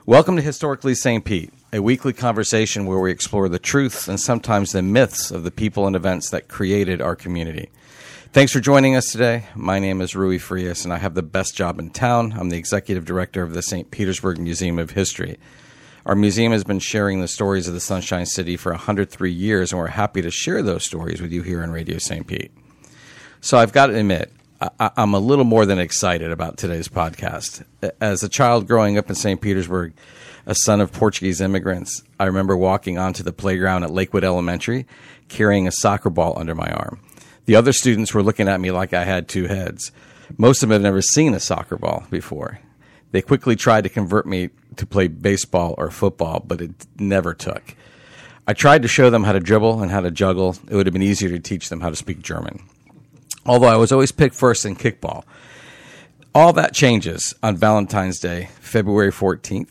Welcome to Historically St. Pete, a weekly conversation where we explore the truths and sometimes the myths of the people and events that created our community. Thanks for joining us today. My name is Rui Frias, and I have the best job in town. I'm the executive director of the St. Petersburg Museum of History. Our museum has been sharing the stories of the Sunshine City for 103 years, and we're happy to share those stories with you here on Radio St. Pete. So I've got to admit, I'm a little more than excited about today's podcast. As a child growing up in St. Petersburg, a son of Portuguese immigrants, I remember walking onto the playground at Lakewood Elementary carrying a soccer ball under my arm. The other students were looking at me like I had two heads. Most of them had never seen a soccer ball before. They quickly tried to convert me to play baseball or football, but it never took. I tried to show them how to dribble and how to juggle. It would have been easier to teach them how to speak German. Although I was always picked first in kickball. All that changes on Valentine's Day, February 14th,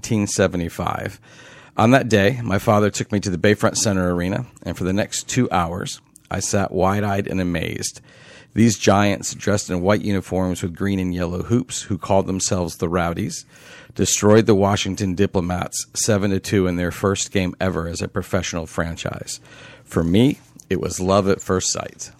1975. On that day, my father took me to the Bayfront Center Arena, and for the next 2 hours, I sat wide-eyed and amazed. These giants, dressed in white uniforms with green and yellow hoops, who called themselves the Rowdies, destroyed the Washington Diplomats 7-2 in their first game ever as a professional franchise. For me, it was love at first sight.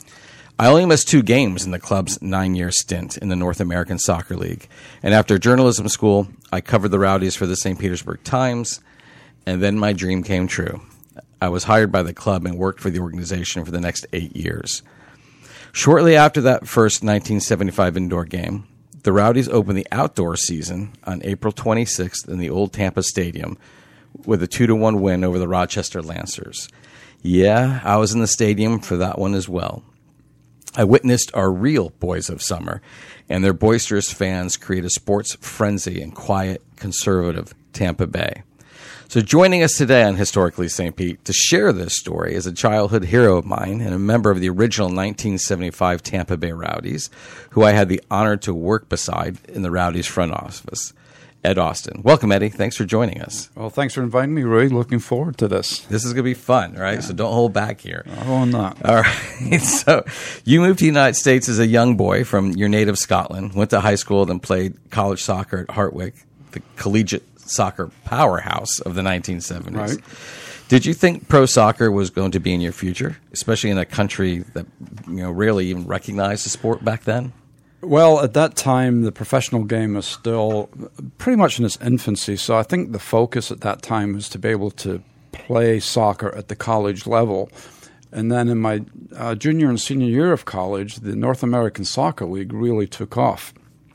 I only missed 2 games in the club's 9-year stint in the North American Soccer League. And after journalism school, I covered the Rowdies for the St. Petersburg Times, and then my dream came true. I was hired by the club and worked for the organization for the next 8 years. Shortly after that first 1975 indoor game, the Rowdies opened the outdoor season on April 26th in the old Tampa Stadium with a 2-1 win over the Rochester Lancers. Yeah, I was in the stadium for that one as well. I witnessed our real boys of summer and their boisterous fans create a sports frenzy in quiet, conservative Tampa Bay. So joining us today on Historically St. Pete to share this story is a childhood hero of mine and a member of the original 1975 Tampa Bay Rowdies, who I had the honor to work beside in the Rowdies front office, Ed Austin. Welcome, Eddie. Thanks for joining us. Well, thanks for inviting me, Rui. Looking forward to this. This is going to be fun, right? Yeah. So don't hold back here. I will not. All right. So you moved to the United States as a young boy from your native Scotland, went to high school, then played college soccer at Hartwick, the collegiate soccer powerhouse of the 1970s. Right. Did you think pro soccer was going to be in your future, especially in a country that rarely even recognized the sport back then? Well, at that time, the professional game was still pretty much in its infancy, so I think the focus at that time was to be able to play soccer at the college level. And then in my junior and senior year of college, the North American Soccer League really took off.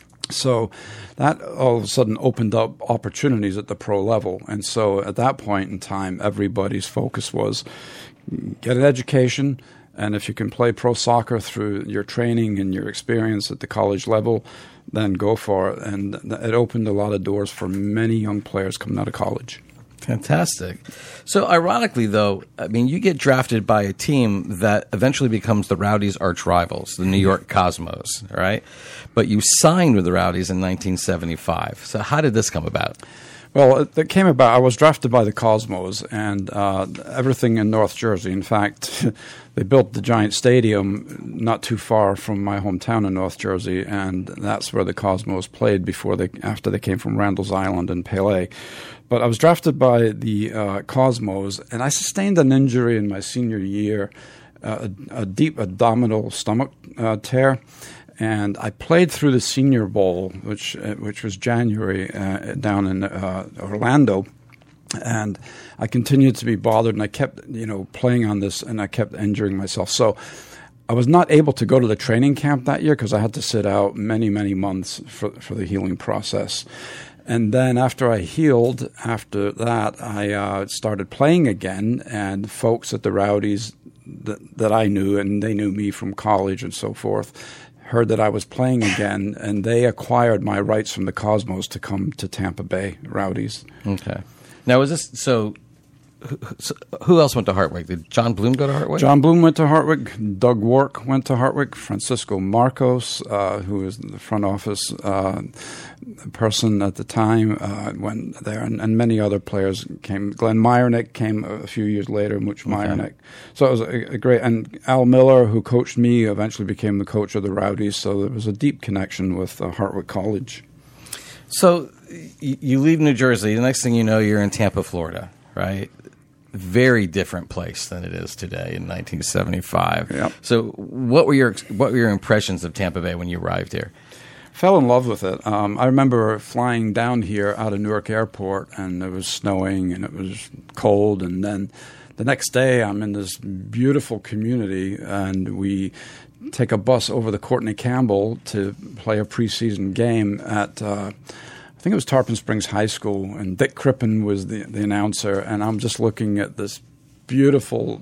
So that all of a sudden opened up opportunities at the pro level. And so at that point in time, everybody's focus was get an education, and if you can play pro soccer through your training and your experience at the college level, then go for it. And it opened a lot of doors for many young players coming out of college. Fantastic. So ironically, though, I mean, you get drafted by a team that eventually becomes the Rowdies' arch rivals, the New York Cosmos, right? But you signed with the Rowdies in 1975. So how did this come about? Well, it came about, I was drafted by the Cosmos and everything in North Jersey. In fact, they built the Giant Stadium not too far from my hometown in North Jersey, and that's where the Cosmos played after they came from Randall's Island and Pele. But I was drafted by the Cosmos, and I sustained an injury in my senior year, a deep abdominal stomach tear. And I played through the Senior Bowl, which was January down in Orlando, and I continued to be bothered, and I kept playing on this, and I kept injuring myself. So I was not able to go to the training camp that year because I had to sit out many, many months for the healing process. And then after I healed, after that, I started playing again, and folks at the Rowdies that I knew, and they knew me from college and so forth, heard that I was playing again, and they acquired my rights from the Cosmos to come to Tampa Bay Rowdies. Okay. Now, is this so? Who else went to Hartwick? Did John Bloom go to Hartwick? John Bloom went to Hartwick. Doug Wark went to Hartwick. Francisco Marcos, who was the front office person at the time, went there, and many other players came. Glenn Meyernick came a few years later, Much Meyernick. So it was a great, and Al Miller, who coached me, eventually became the coach of the Rowdies, so there was a deep connection with Hartwick College. So you leave New Jersey. The next thing you know, you're in Tampa, Florida, right? Very different place than it is today in 1975. Yep. So, what were your impressions of Tampa Bay when you arrived here? Fell in love with it. I remember flying down here out of Newark Airport, and it was snowing and it was cold. And then the next day, I'm in this beautiful community, and we take a bus over the Courtney Campbell to play a preseason game at I think it was Tarpon Springs High School, and Dick Crippen was the announcer. And I'm just looking at this beautiful,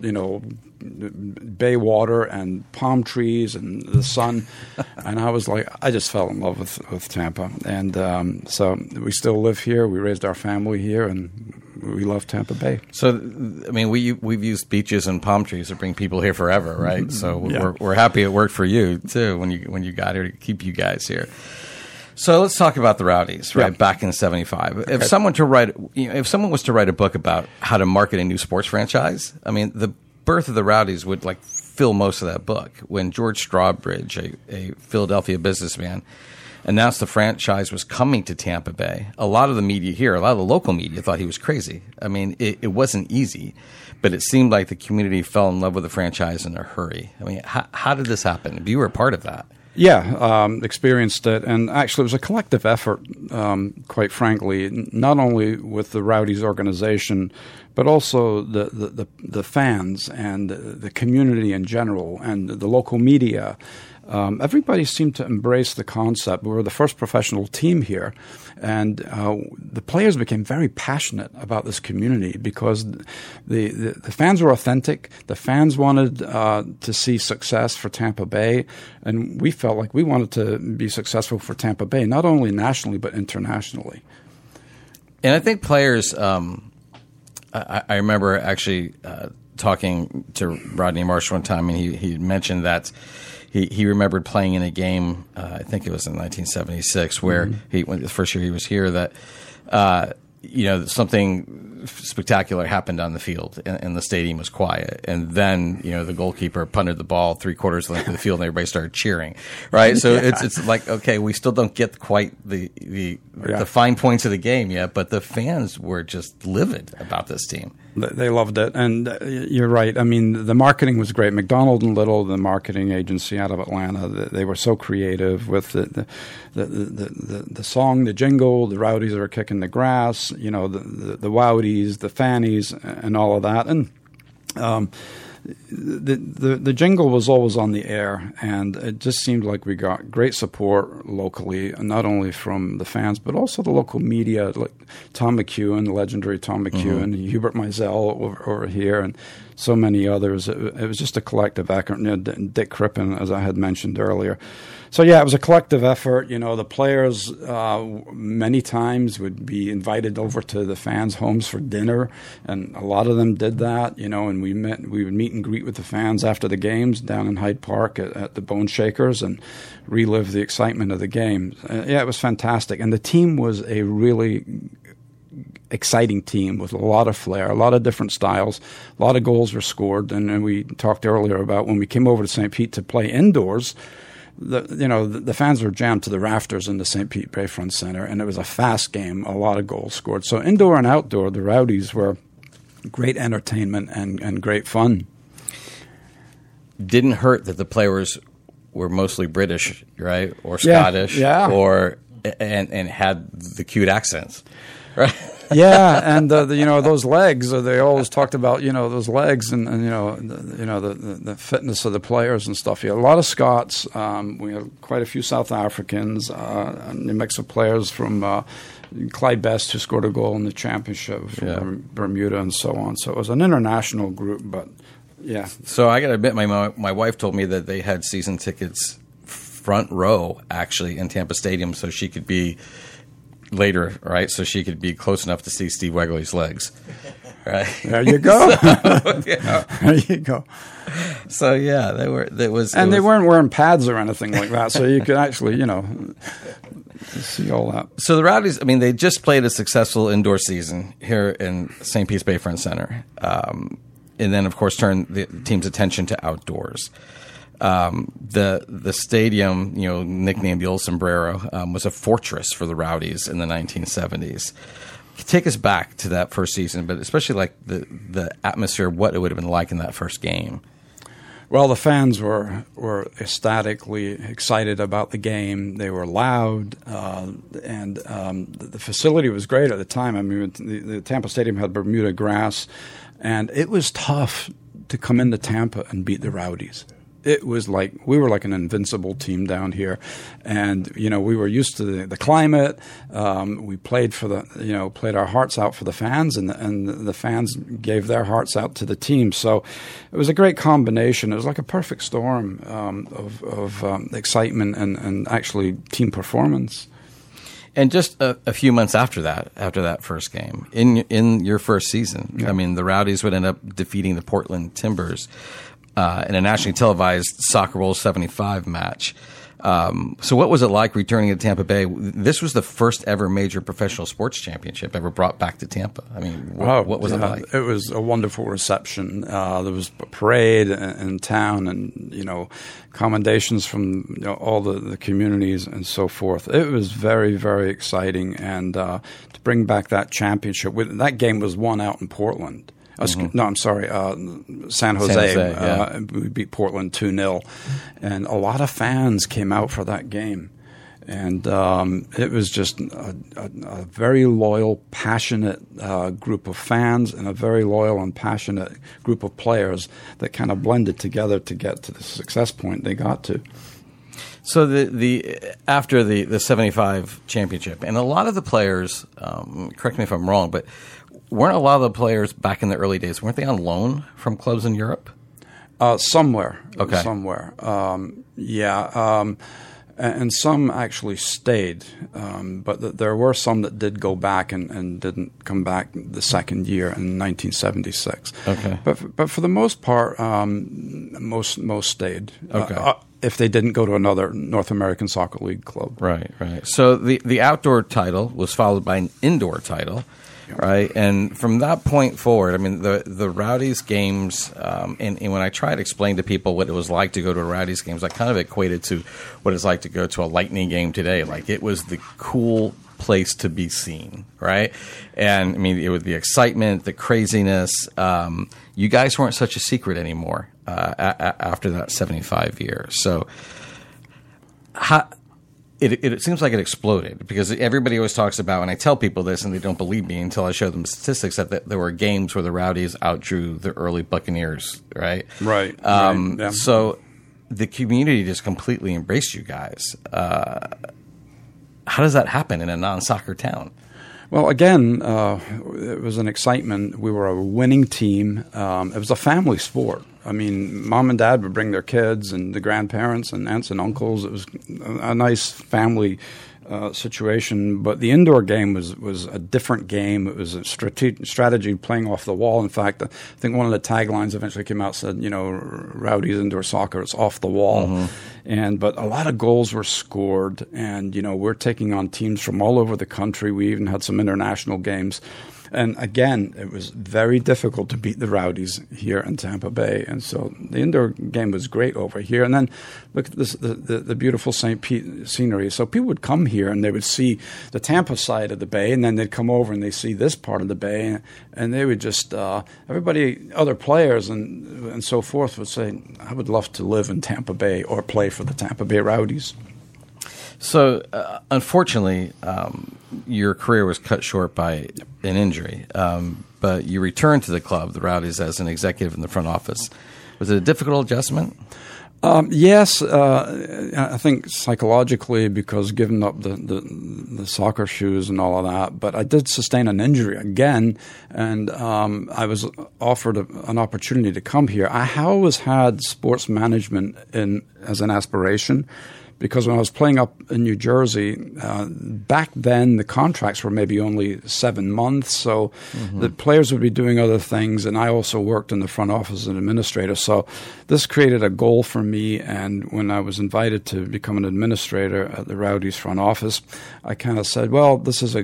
bay water and palm trees and the sun, and I was like, I just fell in love with Tampa, and so we still live here. We raised our family here, and we love Tampa Bay. So, I mean, we've used beaches and palm trees to bring people here forever, right? So Yeah. we're happy it worked for you too when you got here to keep you guys here. So let's talk about the Rowdies, right? Yeah. Back in '75. If someone was to write a book about how to market a new sports franchise, I mean, the birth of the Rowdies would fill most of that book. When George Strawbridge, a Philadelphia businessman, announced the franchise was coming to Tampa Bay, a lot of the media here, a lot of the local media thought he was crazy. I mean, it wasn't easy, but it seemed like the community fell in love with the franchise in a hurry. I mean, how did this happen? You were a part of that. Yeah, experienced it, and actually it was a collective effort, quite frankly, not only with the Rowdies organization, but also the fans and the community in general and the local media. Everybody seemed to embrace the concept. We were the first professional team here, and the players became very passionate about this community because the fans were authentic. The fans wanted to see success for Tampa Bay, and we felt like we wanted to be successful for Tampa Bay, not only nationally but internationally. And I think players, I remember actually talking to Rodney Marsh one time, and he mentioned that he remembered playing in a game, I think it was in 1976, where the first year he was here, that something spectacular happened on the field, and the stadium was quiet. And then, the goalkeeper punted the ball 3/4 length of the field, and everybody started cheering, right? So it's like, okay, we still don't get quite the fine points of the game yet, but the fans were just livid about this team. They loved it, and you're right. I mean, the marketing was great. McDonald and Little, the marketing agency out of Atlanta, they were so creative with the song, the jingle, the Rowdies are kicking the grass, the Wowdies, the Fannies, and all of that. And the jingle was always on the air, and it just seemed like we got great support locally, not only from the fans, but also the local media, like Tom McEwen, the legendary Tom McEwen, Hubert Mizell over here, and so many others. It was just a collective effort. Dick Crippen, as I had mentioned earlier. So, yeah, it was a collective effort. The players many times would be invited over to the fans' homes for dinner, and a lot of them did that, and we would meet and greet with the fans after the games down in Hyde Park at the Bone Shakers and relive the excitement of the game. Yeah, it was fantastic. And the team was a really exciting team with a lot of flair, a lot of different styles, a lot of goals were scored. And we talked earlier about when we came over to St. Pete to play indoors, the fans were jammed to the rafters in the St. Pete Bayfront Center, and it was a fast game, a lot of goals scored. So indoor and outdoor, the Rowdies were great entertainment and great fun. Didn't hurt that the players were mostly British, right, or Scottish, yeah. and had the cute accents, right? Yeah, and those legs. They always talked about those legs and the fitness of the players and stuff. Yeah, a lot of Scots. We had quite a few South Africans. A mix of players from Clyde Best, who scored a goal in the championship from Bermuda and so on. So it was an international group, but yeah. So I got to admit, my wife told me that they had season tickets front row actually in Tampa Stadium, so she could be. Later, right? So she could be close enough to see Steve Wegley's legs, right? There you go. There you go. So yeah, they weren't wearing pads or anything like that, so you could actually, see all that. So the Rowdies, I mean, they just played a successful indoor season here in St. Pete's Bayfront Center, and then of course turned the team's attention to outdoors. The stadium, nicknamed the Old Sombrero, was a fortress for the Rowdies in the 1970s. Take us back to that first season, but especially like the atmosphere, what it would have been like in that first game. Well, the fans were ecstatically excited about the game. They were loud, and the facility was great at the time. I mean, the Tampa Stadium had Bermuda grass, and it was tough to come into Tampa and beat the Rowdies. It was like we were like an invincible team down here, and we were used to the climate. We played played our hearts out for the fans, and the fans gave their hearts out to the team. So it was a great combination. It was like a perfect storm of excitement and actually team performance. And just a few months after that first game, in your first season, I mean, the Rowdies would end up defeating the Portland Timbers in a nationally televised Soccer Bowl 75 match. So what was it like returning to Tampa Bay? This was the first ever major professional sports championship ever brought back to Tampa. I mean, what was it like? It was a wonderful reception. There was a parade in town and, commendations from all the communities and so forth. It was very, very exciting. And to bring back that championship, that game was won out in Portland. No, I'm sorry, San Jose. We beat Portland 2-0. And a lot of fans came out for that game. And it was just a very loyal, passionate group of fans and a very loyal and passionate group of players that kind of blended together to get to the success point they got to. So after the 75 championship, and a lot of the players, correct me if I'm wrong, but weren't a lot of the players back in the early days, weren't they on loan from clubs in Europe? Somewhere. Okay. Somewhere. And some actually stayed, but there were some that did go back and didn't come back the second year in 1976. Okay. But for the most part, most stayed. Okay. If they didn't go to another North American Soccer League club. Right. So the outdoor title was followed by an indoor title. Right, and from that point forward, I mean, the Rowdies games, and when I try to explain to people what it was like to go to a Rowdies games, I kind of equated to what it's like to go to a Lightning game today. Like, it was the cool place to be seen, right? And, I mean, it was the excitement, the craziness. You guys weren't such a secret anymore after that 75 years. So, It seems like it exploded because everybody always talks about, and I tell people this and they don't believe me until I show them statistics, that there were games where the Rowdies outdrew the early Buccaneers, right? Right. Yeah. So the community just completely embraced you guys. How does that happen in a non-soccer town? Well, again, it was an excitement. We were a winning team. It was a family sport. I mean, mom and dad would bring their kids and the grandparents and aunts and uncles. It was a nice family situation. But the indoor game was a different game. It was a strategy playing off the wall. In fact, I think one of the taglines eventually came out said, Rowdies indoor soccer, it's off the wall. Mm-hmm. But a lot of goals were scored. And, we're taking on teams from all over the country. We even had some international games. And again, it was very difficult to beat the Rowdies here in Tampa Bay. And so the indoor game was great over here. And then look at this, the beautiful St. Pete scenery. So people would come here and they would see the Tampa side of the bay, and then they'd come over and they see this part of the bay. And they would just, everybody, other players and so forth would say, I would love to live in Tampa Bay or play for the Tampa Bay Rowdies. So, unfortunately, your career was cut short by an injury, but you returned to the club, the Rowdies, as an executive in the front office. Was it a difficult adjustment? Yes, I think psychologically, because giving up the soccer shoes and all of that. But I did sustain an injury again, and I was offered an opportunity to come here. I always had sports management as an aspiration. Because when I was playing up in New Jersey, back then the contracts were maybe only 7 months, so the players would be doing other things, and I also worked in the front office as an administrator. So this created a goal for me, and when I was invited to become an administrator at the Rowdies front office, I kind of said, well, this is a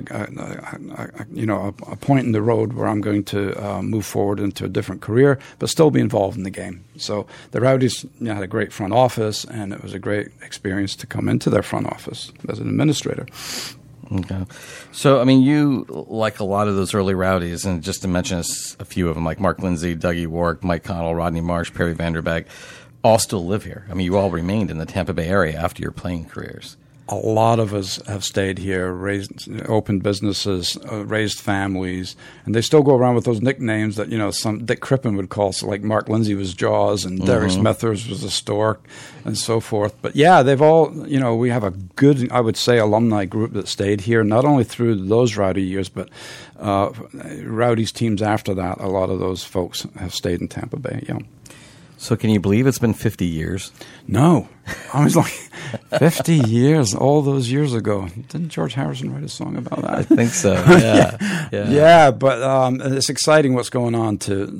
point in the road where I'm going to move forward into a different career, but still be involved in the game. So the Rowdies had a great front office, and it was a great experience to come into their front office as an administrator. Okay. So, I mean, you, like a lot of those early Rowdies, and just to mention a few of them, like Mark Lindsay, Dougie Wark, Mike Connell, Rodney Marsh, Perry Vanderbeck, all still live here. I mean, you all remained in the Tampa Bay area after your playing careers. A lot of us have stayed here, opened businesses, raised families, and they still go around with those nicknames that, some Dick Crippen would call. So like Mark Lindsay was Jaws, and Derek Smethers was a Stork, and so forth. But yeah, they've all, we have a good, I would say, alumni group that stayed here, not only through those Rowdy years, but Rowdy's teams after that. A lot of those folks have stayed in Tampa Bay, yeah. So can you believe it's been 50 years? No. I was like, 50 years, all those years ago. Didn't George Harrison write a song about that? I think so, yeah. Yeah, but it's exciting what's going on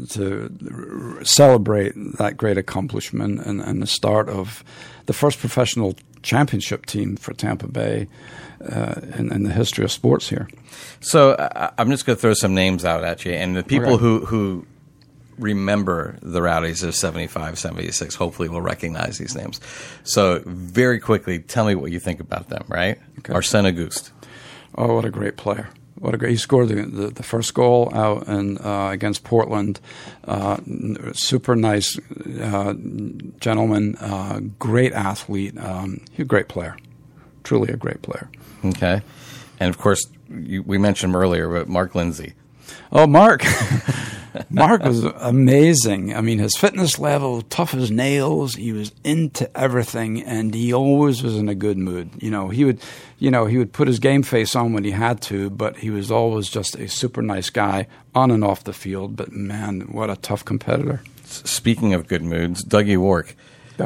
to celebrate that great accomplishment and the start of the first professional championship team for Tampa Bay in the history of sports here. So I'm just going to throw some names out at you, and the people who remember the Rowdies of 75, 76, hopefully will recognize these names. So very quickly, tell me what you think about them, right? Okay. Arsène Auguste. Oh, what a great player. He scored the first goal out against Portland. Super nice gentleman, great athlete. He's a great player. Truly a great player. Okay. And, of course, we mentioned him earlier, but Mark Lindsay. Oh, Mark. Mark was amazing. I mean, his fitness level, tough as nails. He was into everything, and he always was in a good mood. He would put his game face on when he had to, but he was always just a super nice guy on and off the field. But man, what a tough competitor. Speaking of good moods, Dougie Wark.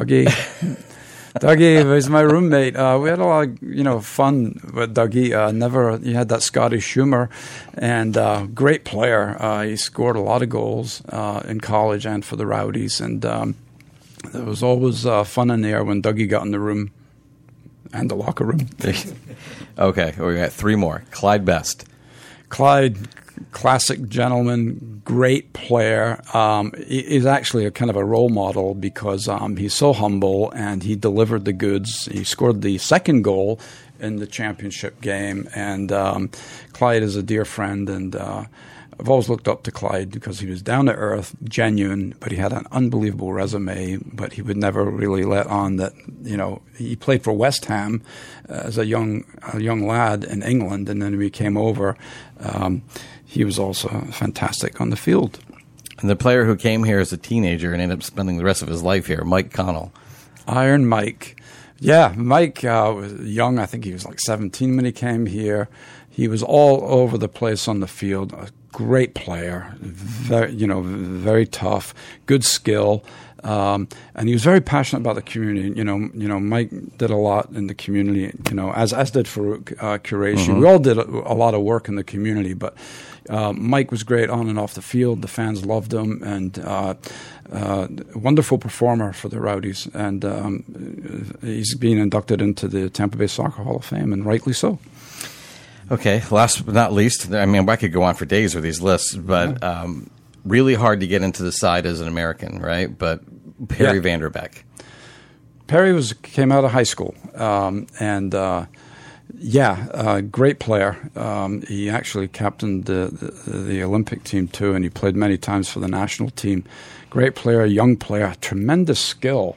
Dougie was my roommate. We had a lot of, fun with Dougie. He had that Scottish humor, and great player. He scored a lot of goals in college and for the Rowdies, and there was always fun in there when Dougie got in the room and the locker room. Okay, we got three more. Clyde Best. Clyde, classic gentleman, great player. He's actually a kind of a role model because he's so humble and he delivered the goods. He scored the second goal in the championship game, and Clyde is a dear friend, and I've always looked up to Clyde because he was down to earth, genuine, but he had an unbelievable resume, but he would never really let on that, he played for West Ham as a young lad in England, and then when he came over, he was also fantastic on the field. And the player who came here as a teenager and ended up spending the rest of his life here, Mike Connell. Iron Mike. Yeah, Mike was young. I think he was like 17 when he came here. He was all over the place on the field. A great player, very tough, good skill, and he was very passionate about the community. Mike did a lot in the community. As did Farouk Qureshi. We all did a lot of work in the community, but Mike was great on and off the field. The fans loved him, and wonderful performer for the Rowdies. And he's being inducted into the Tampa Bay Soccer Hall of Fame, and rightly so. Okay, last but not least, I mean, I could go on for days with these lists, but really hard to get into the side as an American, right? But Perry Vanderbeck. Perry came out of high school, great player. He actually captained the Olympic team too, and he played many times for the national team. Great player, young player, tremendous skill.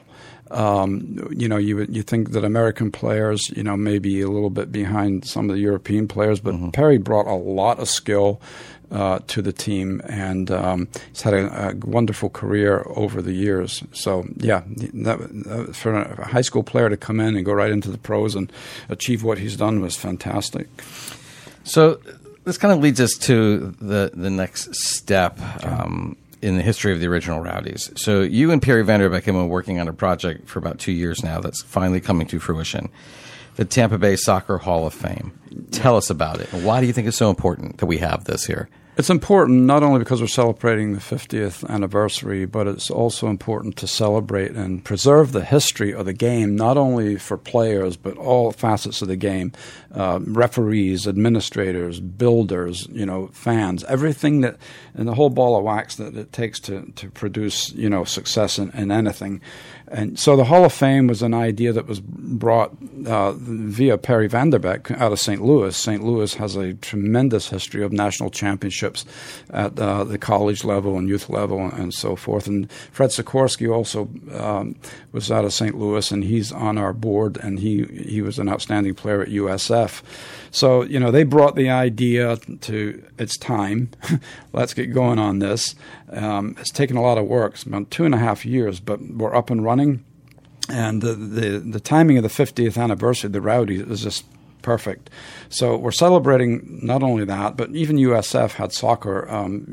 You think that American players, may be a little bit behind some of the European players, but Perry brought a lot of skill to the team, and he's had a wonderful career over the years. So, that for a high school player to come in and go right into the pros and achieve what he's done was fantastic. So this kind of leads us to the next step. In the history of the original Rowdies. So you and Perry Vanderbeck have been working on a project for about 2 years now that's finally coming to fruition, the Tampa Bay Soccer Hall of Fame. Tell us about it. Why do you think it's so important that we have this here? It's important not only because we're celebrating the 50th anniversary, but it's also important to celebrate and preserve the history of the game, not only for players, but all facets of the game, referees, administrators, builders, fans, everything that, and the whole ball of wax that it takes to produce, success in anything. And so the Hall of Fame was an idea that was brought via Perry Vanderbeck out of St. Louis. St. Louis has a tremendous history of national championships at the college level and youth level and so forth. And Fred Sikorsky also was out of St. Louis, and he's on our board, and he was an outstanding player at USF. So, they brought the idea to it's time. Let's get going on this. It's taken a lot of work. It's about 2.5 years, but we're up and running. And the timing of the 50th anniversary of the Rowdies is just perfect. So we're celebrating not only that, but even USF had soccer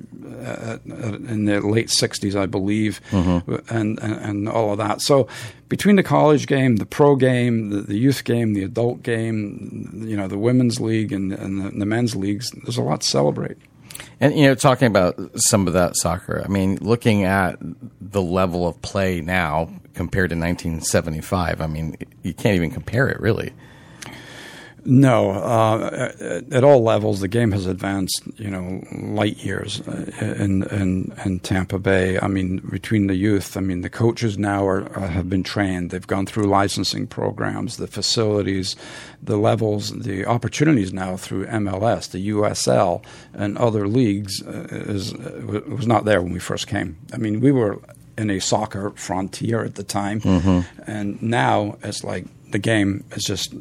in the late 60s, I believe, and all of that. So between the college game, the pro game, the youth game, the adult game, the women's league and the men's leagues, there's a lot to celebrate. And, talking about some of that soccer, I mean, looking at the level of play now compared to 1975, I mean, you can't even compare it, really. No, at all levels, the game has advanced, light years in Tampa Bay. I mean, between the youth, the coaches now have been trained. They've gone through licensing programs, the facilities, the levels, the opportunities now through MLS, the USL, and other leagues was not there when we first came. I mean, we were in a soccer frontier at the time, and now it's like the game is just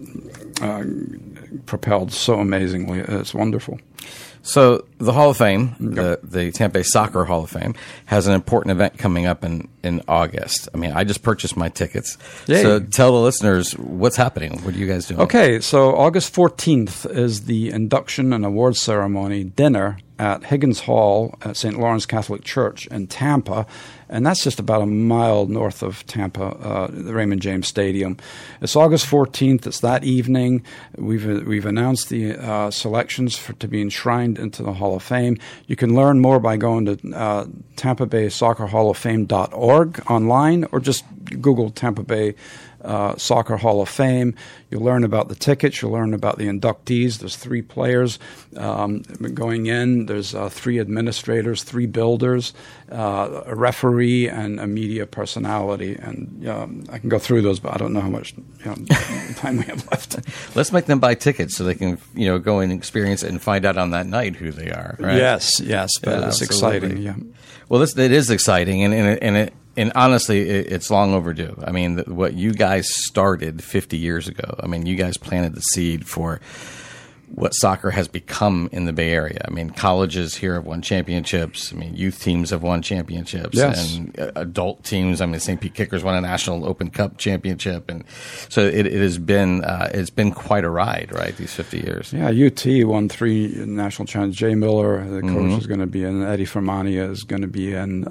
propelled so amazingly. It's wonderful. So the Hall of Fame, the Tampa Bay Soccer Hall of Fame, has an important event coming up in August. I mean, I just purchased my tickets. Yay. So tell the listeners what's happening. What are you guys doing? Okay, so August 14th is the induction and awards ceremony dinner at Higgins Hall at St. Lawrence Catholic Church in Tampa. And that's just about a mile north of Tampa, the Raymond James Stadium. It's August 14th. It's that evening. We've announced the selections to be enshrined into the Hall of Fame. You can learn more by going to Tampa Bay Soccer Hall of Fame.org online, or just Google Tampa Bay Soccer Hall of Fame. You'll learn about the tickets. You'll learn about the inductees. There's 3 players going in. There's 3 administrators, 3 builders, a referee, and a media personality. And I can go through those, but I don't know how much time we have left. Let's make them buy tickets so they can go and experience it and find out on that night who they are. Right? Yes, but it's exciting. Yeah. Well, it is exciting, and honestly, it's long overdue. I mean, what you guys started 50 years ago, I mean, you guys planted the seed for what soccer has become in the Bay Area. I mean, colleges here have won championships. I mean, youth teams have won championships. Yes. And adult teams. I mean, St. Pete Kickers won a National Open Cup championship. And so it has been it's been quite a ride, right, these 50 years. Yeah, UT won 3 national champions. Jay Miller, the coach, is going to be in. Eddie Fermania is going to be in.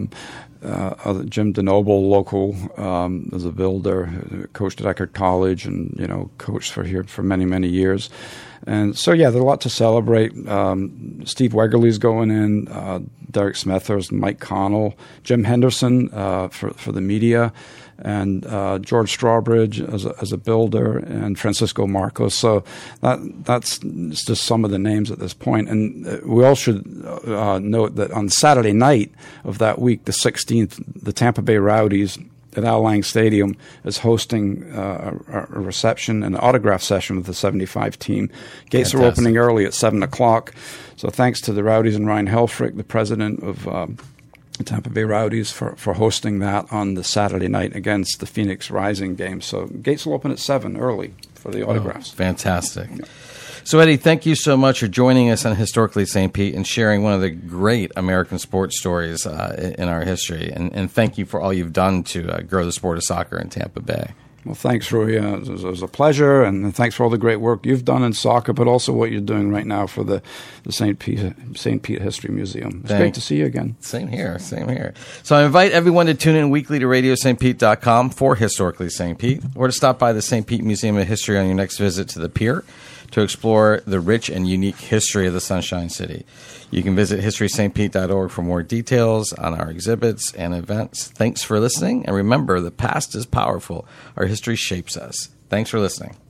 Jim DeNoble, local, as a builder, coached at Eckerd College and, coached for many, many years. And so, there's a lot to celebrate. Steve Wegerle's going in, Derek Smethurst, Mike Connell, Jim Henderson for the media, and George Strawbridge as a builder, and Francisco Marcos. So that's just some of the names at this point. And we all should note that on Saturday night of that week, the 16th, the Tampa Bay Rowdies at Al Lang Stadium is hosting a reception and an autograph session with the 75 team. Gates Fantastic. Are opening early at 7 o'clock. So thanks to the Rowdies and Ryan Helfrich, the president of the Tampa Bay Rowdies, for hosting that on the Saturday night against the Phoenix Rising game. So gates will open at 7 early for the autographs. Fantastic. Yeah. So, Eddie, thank you so much for joining us on Historically St. Pete and sharing one of the great American sports stories in our history. And thank you for all you've done to grow the sport of soccer in Tampa Bay. Well, thanks, Rui. It was a pleasure, and thanks for all the great work you've done in soccer, but also what you're doing right now for the St. Pete History Museum. It's great to see you again. Same here. So I invite everyone to tune in weekly to RadioSt.Pete.com for Historically St. Pete, or to stop by the St. Pete Museum of History on your next visit to the pier. to explore the rich and unique history of the Sunshine City. You can visit historystpete.org for more details on our exhibits and events. Thanks for listening, and remember, the past is powerful. Our history shapes us. Thanks for listening.